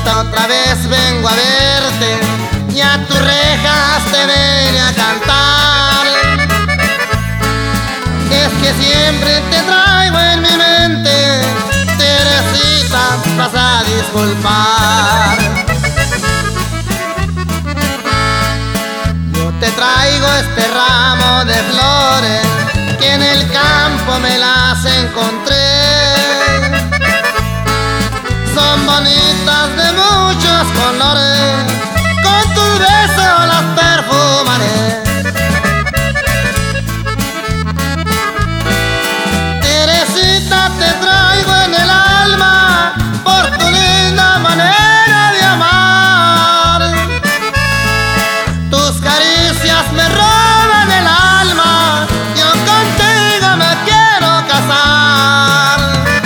otra vez vengo a verte y a tus rejas te vine a cantar. Es que siempre te traigo en mi mente, Teresita, vas a disculpar. Yo te traigo este ramo de flores que en el campo me las encontré. Son bonitas de muchos colores, con tus besos las perfumaré. Teresita, te traigo en el alma por tu linda manera de amar. Tus caricias me roban el alma, yo contigo me quiero casar.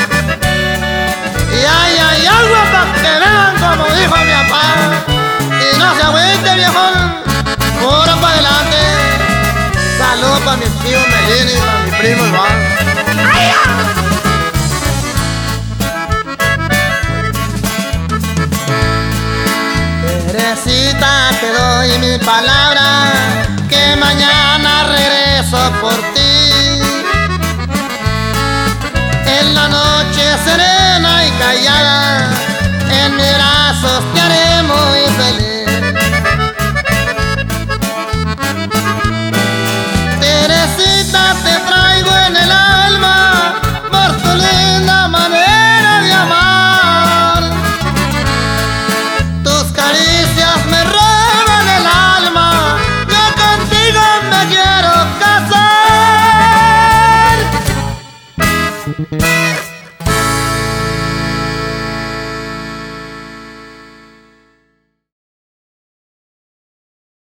Y ay, agua pa' que vean como dijo mi papá. Y no se agüite, viejón, pura pa' adelante. Salud pa' mi tío Melín y pa' mi primo Iván. Teresita, te doy mi palabra que mañana regreso por ti.